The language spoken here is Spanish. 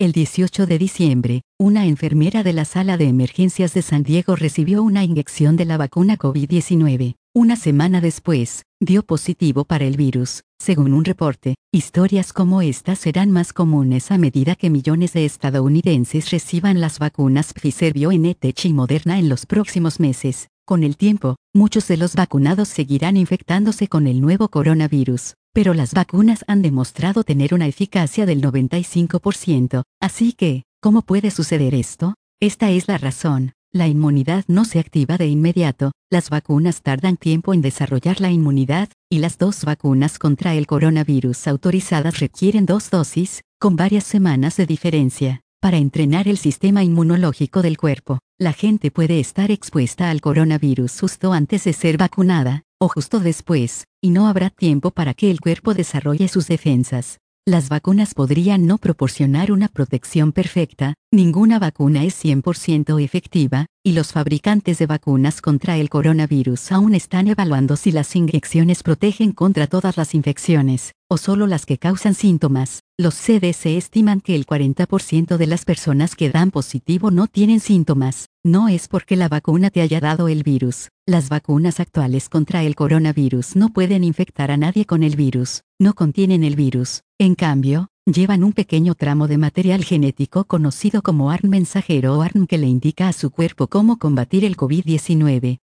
El 18 de diciembre, una enfermera de la sala de emergencias de San Diego recibió una inyección de la vacuna COVID-19. Una semana después, dio positivo para el virus. Según un reporte, historias como esta serán más comunes a medida que millones de estadounidenses reciban las vacunas Pfizer-BioNTech y Moderna en los próximos meses. Con el tiempo, muchos de los vacunados seguirán infectándose con el nuevo coronavirus, pero las vacunas han demostrado tener una eficacia del 95%, así que, ¿cómo puede suceder esto? Esta es la razón. La inmunidad no se activa de inmediato, las vacunas tardan tiempo en desarrollar la inmunidad, y las dos vacunas contra el coronavirus autorizadas requieren 2 dosis, con varias semanas de diferencia. Para entrenar el sistema inmunológico del cuerpo, la gente puede estar expuesta al coronavirus justo antes de ser vacunada, o justo después, y no habrá tiempo para que el cuerpo desarrolle sus defensas. Las vacunas podrían no proporcionar una protección perfecta, ninguna vacuna es 100% efectiva, y los fabricantes de vacunas contra el coronavirus aún están evaluando si las inyecciones protegen contra todas las infecciones, o solo las que causan síntomas. Los CDC estiman que el 40% de las personas que dan positivo no tienen síntomas. No es porque la vacuna te haya dado el virus. Las vacunas actuales contra el coronavirus no pueden infectar a nadie con el virus, no contienen el virus. En cambio, llevan un pequeño tramo de material genético conocido como ARN mensajero o ARN que le indica a su cuerpo cómo combatir el COVID-19.